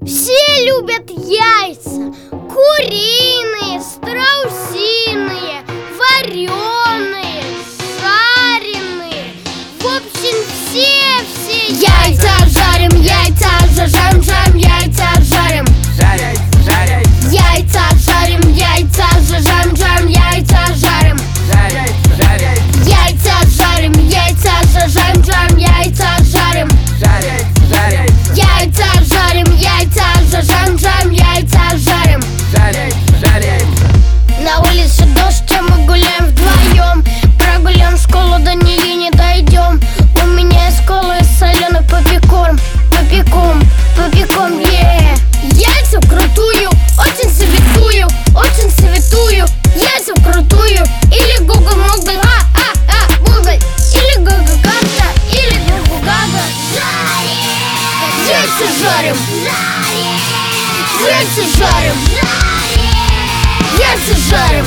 Все любят яйца. Куриные, страусиные, вареные, жареные. В общем, все яйца жарим, яйца жажем, яйца жарим. Яйца жарим, яйца жажем, яйца жарим. Яйца жарим, яйца жажем, яйца жарим. Яйца жарим, яйца жажем, яйца жарим. На улице дождь, а мы гуляем вдвоем. Прогуляем школу, до нее не дойдем. У меня из колы соленый попекорн. Попеком, яйца вкрутую, очень советую, яйца вкрутую. Или Google Могль, Google. Или Google карта, или Google Гага. Яйца жарим. Яйца жарим. Яйца жарим.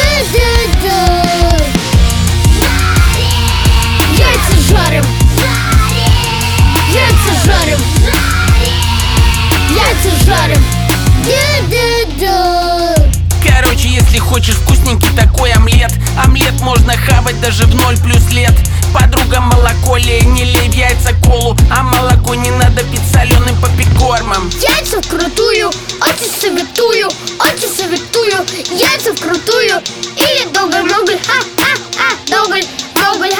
Яйца жарим. Яйца жарим. Яйца жарим. Короче, если хочешь вкусненький такой омлет, омлет можно хавать даже в 0 плюс лет. Подруга, молоко лей, не лей в яйца колу, а молоко не надо пить соленым попекормом. Яйца вкрутую, очень советую, яйца вкрутую. Или Google Могль, Google,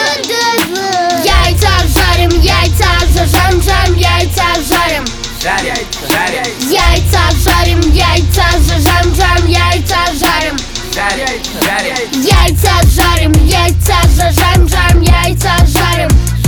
Яйца жарим, яйца жажем, яйца жарим. Яйца жарим, яйца жажем, яйца жарим. Яйца жарим, яйца жажем, яйца жарим.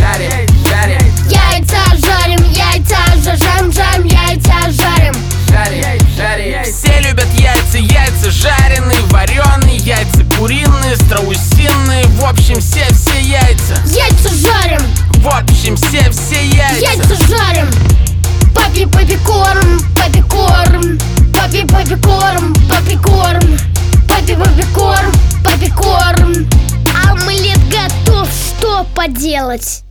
Яйца жарим, яйца жажем, яйца жарим. Все любят яйца, яйца жареные, вареные, яйца куриные, страусиные. В общем, все яйца. Яйца жарим. В общем, все яйца. Яйца жарим. Папе попекорн, папе попекорн. Папе попекорн. Омлет готов, что поделать?